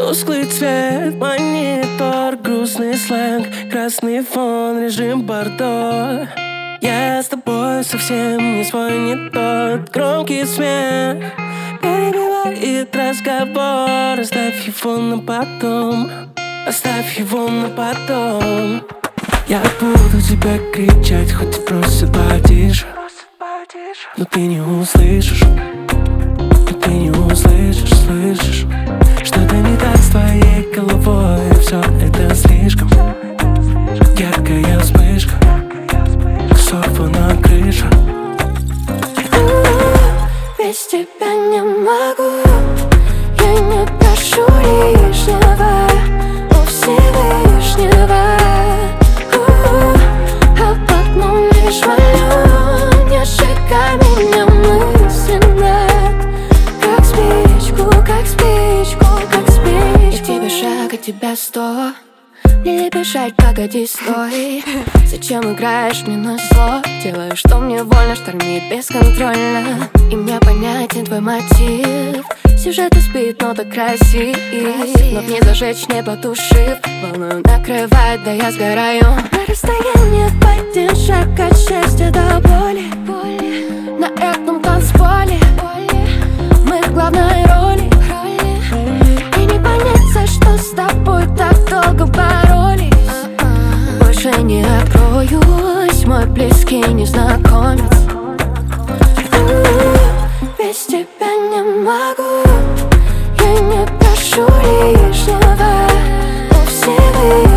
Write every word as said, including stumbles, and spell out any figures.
Тусклый цвет, монитор, грустный сленг, красный фон, режим бордо. Я с тобой совсем не свой, не тот. Громкий смех перебивает разговор. Оставь его на потом, оставь его на потом. Я буду тебя кричать, хоть и просят потише, но ты не услышишь, но ты не услышишь, слышишь? Что-то не так с твоей головой, все это слишком. Яркая вспышка, сорвана крыша. Без тебя не могу, я не прошу лишнего у Всевышнего. А потом лишь молю, не сжигай меня мысленно, как спичку, как спичку, как спичку. И тебе шаг, а тебя сто. Не бежать, погоди, стой. Зачем играешь мне на зло? Делаю, что мне больно, штормит бесконтрольно. И мне понятен твой мотив. Сюжет избит, но так красив. Но не зажечь, не потушив. Волною накрывает, да я сгораю. На расстоянии один шаг от счастья до боли. На этом танцполе мы в главной роли. И не понять, за что с тобой так долго боролись. Больше не откроюсь, мой близкий незнакомец. Без тебя не могу, я не прошу лишнего у Всевышнего.